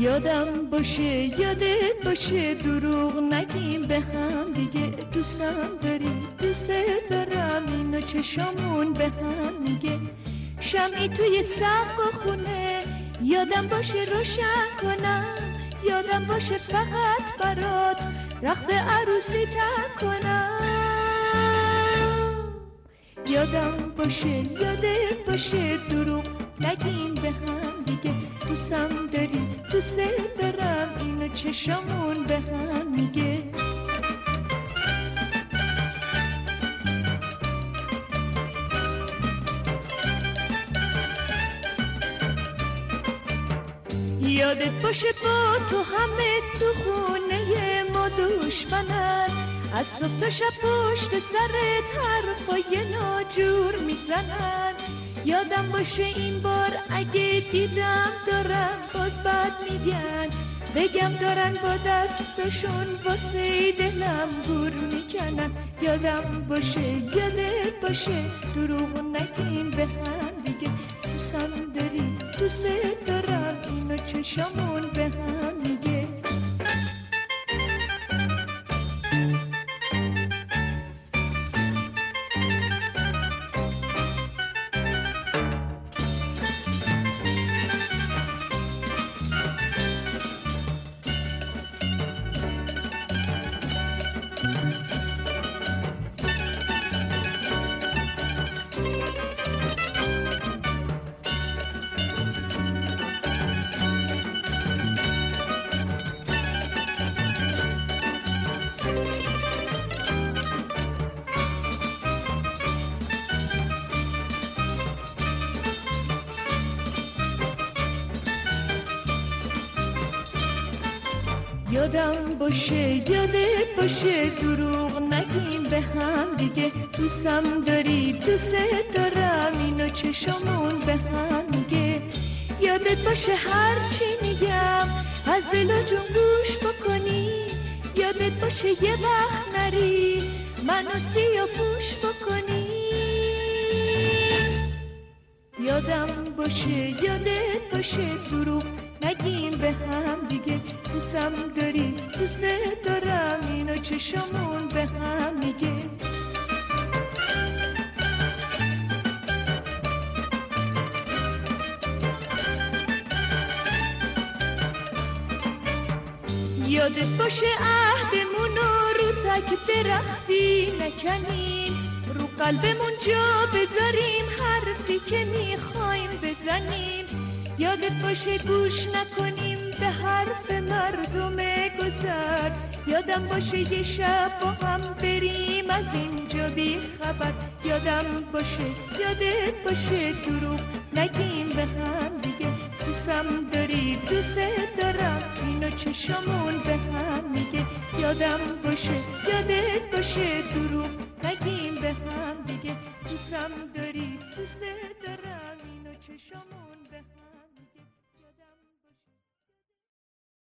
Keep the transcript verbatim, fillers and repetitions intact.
یادم باشه یادت باشه دروغ نگیم به هم دیگه، دوستم داری دوست دارم، اینو چشامون به هم میگه. شمعی توی سقف خونه یادم باشه روشن کنم، یادم باشه فقط برات رخت عروسی تن کنم. یادم باشه یادت باشه دروغ نگیم به هم دیگه، دوستم داری دوست دارم، اینو چشامون به هم میگه. یادت باشه با تو همه تو خونه ما دشمنن، از صبح تا شب پشت سرت حرفای ناجور میزنن. یادم باشه این بار اگه دیدم دارن باز بد میگن، بگم دارن با دستشون واسه دلم گور میکنن. یادم باشه یادت باشه دروغ نگیم به هم دیگه، دوستم داری دوست دارم، اینو چشامون به هم میگه. یادم باشه یادت باشه دروغ نگیم به هم دیگه، دوستم داری دوست دارم، اینو چشامون به هم میگه. یادت باشه هر چی میگم از دل و جون گوش بکنی، یادت باشه یه وقت نری منو سیاه پوش بکنی. یادم باشه یادت باشه دروغ نگیم به هم دیگه، دوستم داری دوست دارم، اینو چشامون به هم میگه. یادت باشه عهدمونو رو تک درختی نکنیم، رو قلبمون جا بذاریم حرفی که میخوایم بزنیم. یادت باشه گوش نکنیم به حرف مردم گذر، یادم باشه یه شب با هم بریم از اینجا بی خبر. یادم باشه یادت باشه دروغ نگیم به هم دیگه، دوستم داری دوست دارم، اینو چشامون به هم میگه. یادم باشه یادت باشه دروغ نگیم به هم دیگه، دوستم داری دوست دارم، اینو چشامون